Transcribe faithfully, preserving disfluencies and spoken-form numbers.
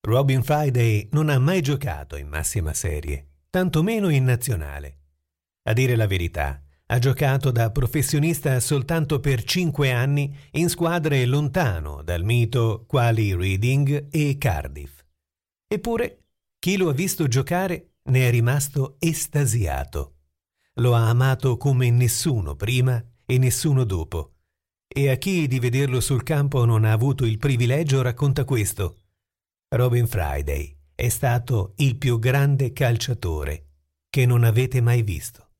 Robin Friday non ha mai giocato in massima serie, tantomeno in nazionale. A dire la verità, ha giocato da professionista soltanto per cinque anni in squadre lontano dal mito quali Reading e Cardiff. Eppure, chi lo ha visto giocare ne è rimasto estasiato. Lo ha amato come nessuno prima e nessuno dopo. E a chi di vederlo sul campo non ha avuto il privilegio racconta questo: Robin Friday è stato il più grande calciatore che non avete mai visto.